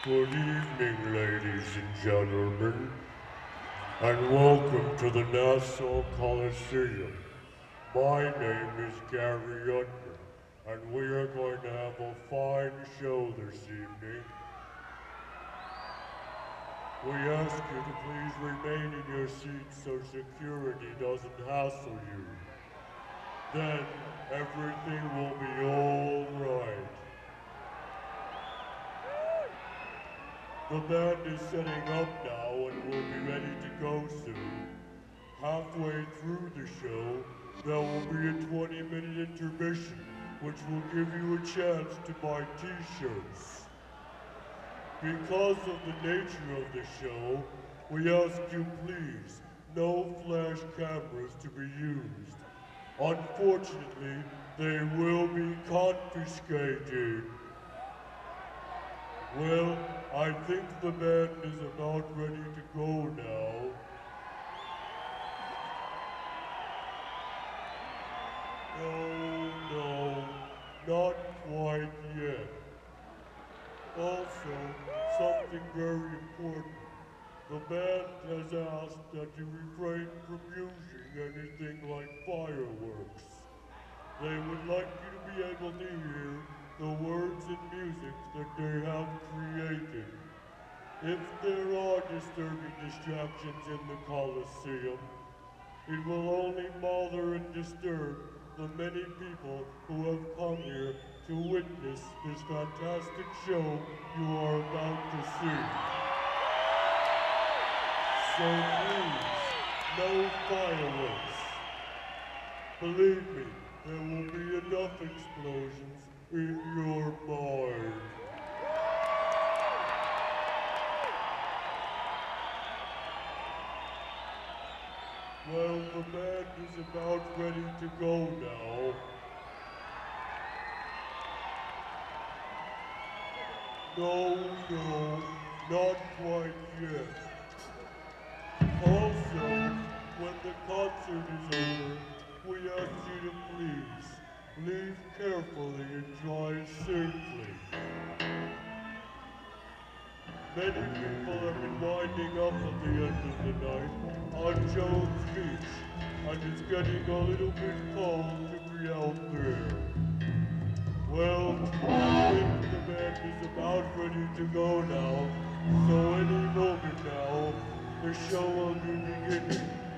Good evening, ladies and gentlemen, and welcome to the Nassau Coliseum. My name is Gary Under, and we are going to have a fine show this evening. We ask you to please remain in your seats so security doesn't hassle you. Then everything will be all right. The band is setting up now and will be ready to go soon. Halfway through the show, there will be a 20-minute intermission, which will give you a chance to buy t-shirts. Because of the nature of the show, we ask you please, no flash cameras to be used. Unfortunately, they will be confiscated. Well, I think the band is about ready to go now. No, not quite yet. Also, something very important. The band has asked that you refrain from using anything like fireworks. They would like you to be able to hear the words and music that they have created. If there are disturbing distractions in the Colosseum, it will only bother and disturb the many people who have come here to witness this fantastic show you are about to see. So please, no fireworks. Believe me, there will be enough explosions in your mind. Well, the band is about ready to go now. No, not quite yet. Also, when the concert is over, we ask you to please leave carefully and drive safely. Many people have been winding up at the end of the night on Jones Beach, and it's getting a little bit cold to be out there. Well, I think the band is about ready to go now, so any moment now, the show will be beginning.